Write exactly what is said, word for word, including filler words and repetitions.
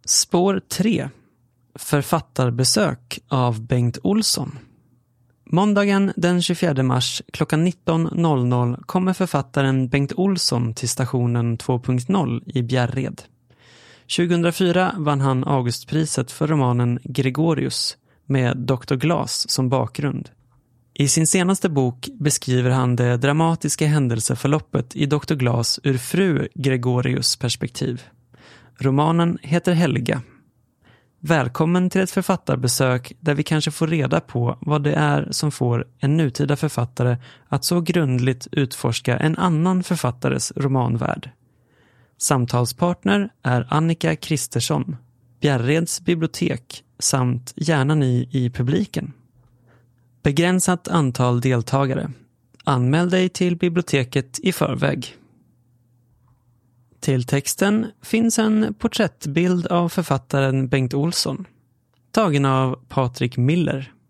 Spår tre. Författarbesök av Bengt Olsson. Måndagen den tjugofjärde mars klockan nitton noll noll kommer författaren Bengt Olsson till stationen två punkt noll i Bjärred. tjugohundrafyra vann han Augustpriset för romanen Gregorius med doktor Glas som bakgrund. I sin senaste bok beskriver han det dramatiska händelseförloppet i doktor Glas ur fru Gregorius perspektiv. Romanen heter Helga. Välkommen till ett författarbesök där vi kanske får reda på vad det är som får en nutida författare att så grundligt utforska en annan författares romanvärld. Samtalspartner är Annika Kristersson, Bjärreds bibliotek samt gärna ni i publiken. Begränsat antal deltagare. Anmäl dig till biblioteket i förväg. Till texten finns en porträttbild av författaren Bengt Olsson, tagen av Patrik Miller.